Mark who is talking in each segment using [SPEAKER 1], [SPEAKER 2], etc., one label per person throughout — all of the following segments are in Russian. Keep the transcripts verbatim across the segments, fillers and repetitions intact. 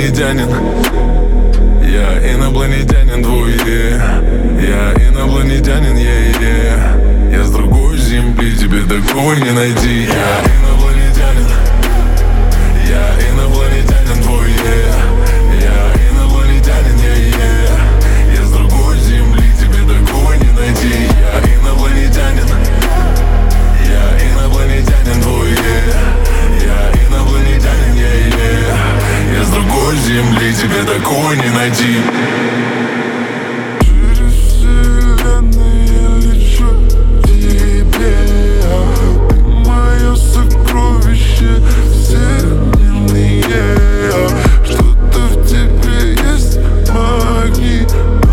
[SPEAKER 1] инопланетянин. Я инопланетянин твой, yeah. Я инопланетянин, yeah, yeah. Я с другой земли, тебе такой не найти. Я инопланетянин. Я инопланетянин твой, yeah. Я инопланетянин, yeah, yeah. Я с другой земли, тебе такой не найти. Я инопланетянин. Я инопланетянин твой, yeah. Я инопланетянин, yeah, yeah. Я с другой земли, тебе такой не найти.
[SPEAKER 2] Через вселенные лечу к тебе. Ты мое сокровище всемирное. Что-то в тебе есть магнитное,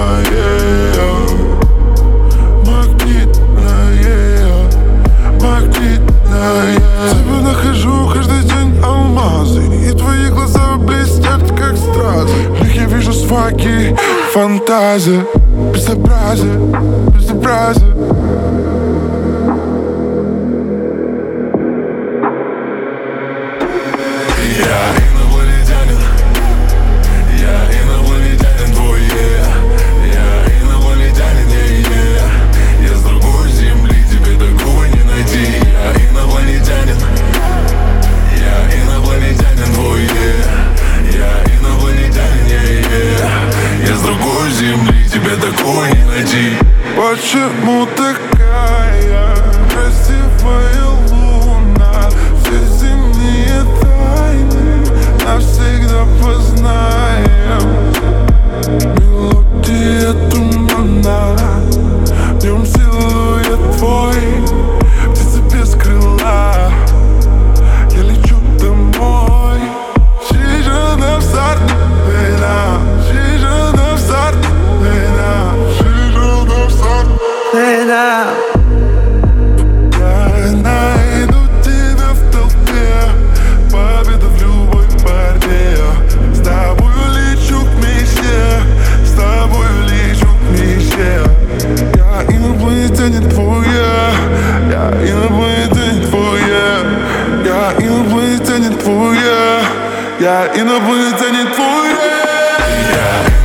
[SPEAKER 2] магнитное, магнитное. В тебе нахожу каждый день алмазы, и твои глаза блестят, как стразы. В них я вижу сваки, фантазия, безобразие, безобразие.
[SPEAKER 1] Я инопланетянин. Я инопланетянин твой, yeah. Я инопланетянин, yeah, yeah. Я с другой земли, тебе такого не найти. Я инопланетянин. Я инопланетянин твой, yeah. Я инопланетянин, yeah, yeah. Я с другой земли, тебе такого не найти.
[SPEAKER 2] Почему такая красивая луна? Все земные тайны навсегда познаем. Мелодия тумана, в нем силуэт твой, птица без крыла. Я лечу домой. She's on start, Lena. She's on start, Lena. She's on start, Lena. Я найду тебя в толпе, победа в любой борьбе. С тобою лечу к мечте, с тобою лечу к мечте. Я инопланетянин твой, я инопланетянин твой, я инопланетянин твой, я инопланетянин твой.
[SPEAKER 1] Я